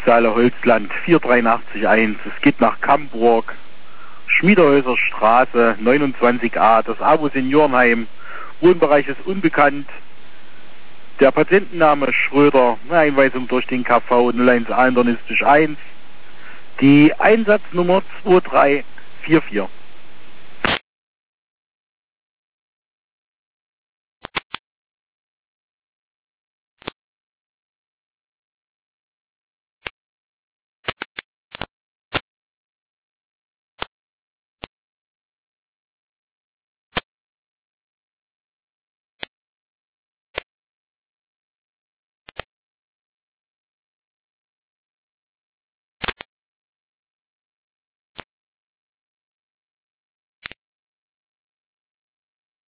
Riedstahle Holzland 4881. Es geht nach Kamburg, Schmiederhäuser Straße 29a, das AWO Seniorenheim. Wohnbereich ist unbekannt. Der Patientenname Schröder, eine Einweisung durch den KV 01 Internistisch 1. Die Einsatznummer 2344.